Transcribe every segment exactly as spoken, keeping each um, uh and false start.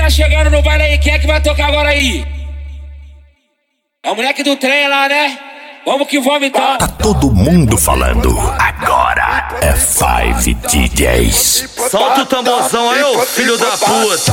tá chegando no baile aí, quem é que vai tocar agora aí? É o moleque do trem lá, né? Vamos que vamos então. Tá todo mundo falando. Agora é Five D Js. Solta o tamborzão aí, ô filho da puta.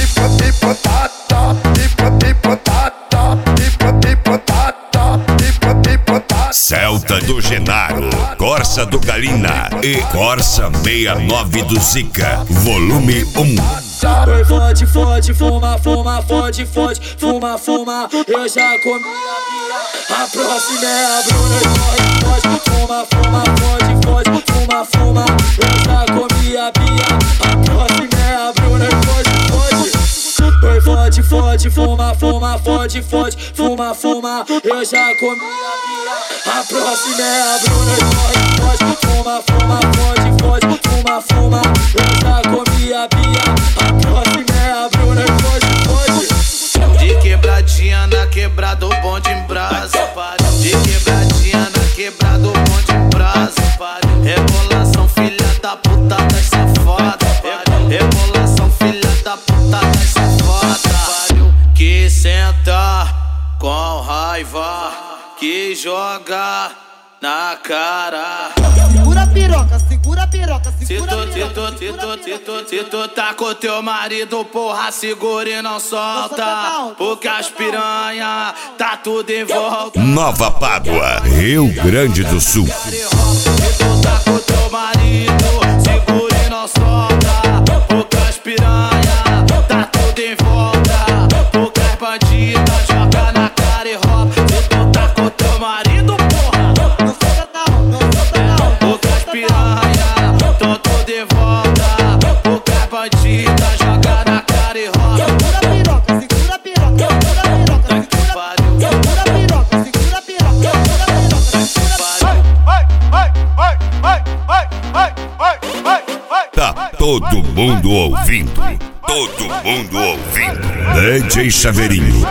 Celta do Genaro, Corsa do Galina e Corsa sessenta e nove do Zika, volume um. Fode, fode, fuma, fuma, fode, fode, fuma, fuma. Eu já comi a minha. A próxima é a Bruna. Fode, fode, fuma, fuma, fode, fode, fuma, fuma. Eu já comi a minha. A próxima é a Bruna. Fode, fode. Fode, fode, fuma, fuma, fode, fode, fuma, fuma. Eu já comi a minha. A próxima é a Bruna. Fode, fode, fuma, fuma, fode, fode, fuma, fuma. Eu já comi a minha. A próxima é a Bruna. Fode, fode. De quebradinha na quebrada, o bonde em brasa. De quebradinha na quebrada, o bonde em brasa. Rebolação, filha da puta das safada. Rebolação, filha da puta das safada. Que senta com raiva, que joga na cara. Segura a piroca, segura a piroca, Se segura a tu, se piroca. tu, se tu, se tu, se tu tá com teu marido, porra, segura e não solta. Porque as piranha tá tudo em volta. Nova Pádua, Rio Grande do Sul. Se tu tá com teu marido, segura e não solta. Porque as piranha tá tudo em volta. Porque as bandidas joga na cara e rouba. Se tu tá com teu marido, porra, Não solta não, não solta não. porque as piranha tão tudo em volta. Porque as bandidas joga na cara e rouba. Segura a piroca, segura a piroca, segura a piroca, segura a piroca. Segura a piroca, segura a piroca, segura a piroca, segura a piroca. Tá todo mundo ouvindo. Todo mundo ouvindo. D J Chaveirinho.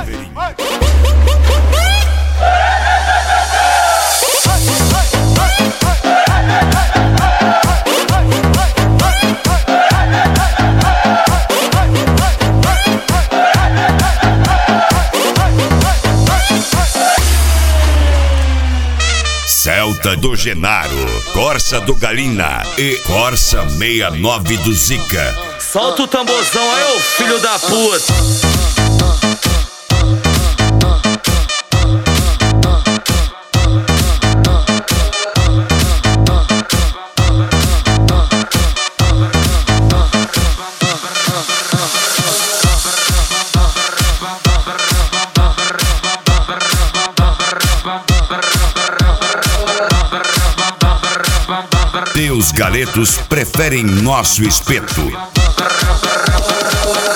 Celta do Genaro, Corsa do Galina e Corsa sessenta e nove do Zika. Solta o tamborzão aí, ô filho da puta. Teus galetos preferem nosso espeto.